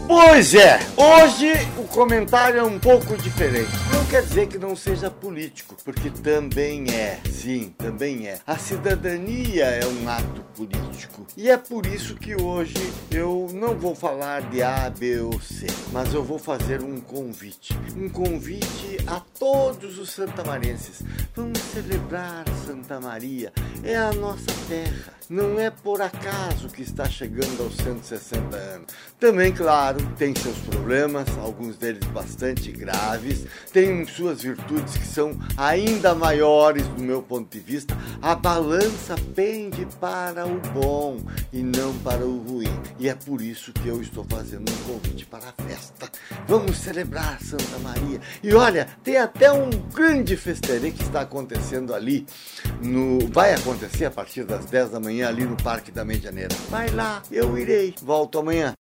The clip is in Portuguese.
Pois é, hoje o comentário é um pouco diferente. Não quer dizer que não seja político, porque também é, sim, também é. A cidadania é um ato político. E é por isso que hoje eu não vou falar de A, B ou C, mas eu vou fazer um convite. Um convite a todos os santamarenses. Vamos celebrar Santa Maria, é a nossa terra. Não é por acaso que está chegando aos 160 anos. Também, claro, tem seus problemas, alguns deles bastante graves, tem suas virtudes que são ainda maiores do meu ponto de vista. A balança pende para o bom e não para o ruim. E é por isso que eu estou fazendo um convite para a festa. Vamos celebrar Santa Maria. E olha, tem até um grande festerê que está acontecendo ali. Vai acontecer a partir das 10 da manhã ali no Parque da Medianeira. Vai lá, eu irei. Volto amanhã.